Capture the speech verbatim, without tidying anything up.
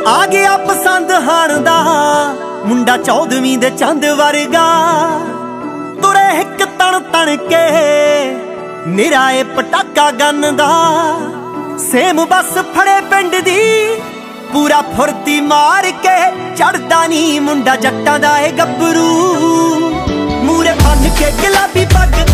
आ गया पसंद हाण दा मुंडा चौदहवीं दे चंद वर्गा तुरे हिक तन तन के निराए पटाका गन दा सेम बस फड़े पिंड दी पूरा फुरती मार के चढ़दा नी मुंडा जट्टां दा ए गब्बरू मूरे बन के गुलाबी पग